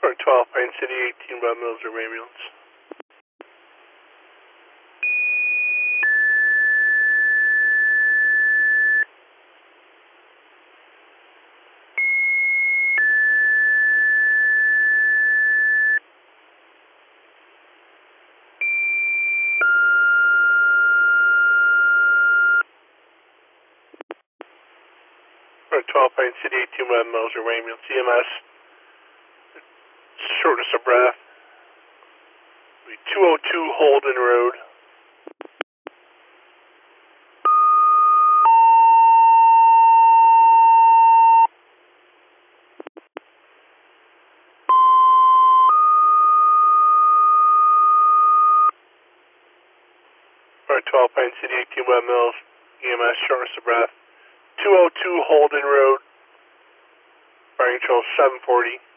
Or 12, Pine City, 18 Webb Mills, or ambulance. Or 12, Pine City, 18 Webb Mills, or ambulance. EMS, shortness of breath. 202 Holden Road. Or 12, Pine City, 18 Webb Mills. EMS, shortness of breath. 202 Holden Road. Fire control 740.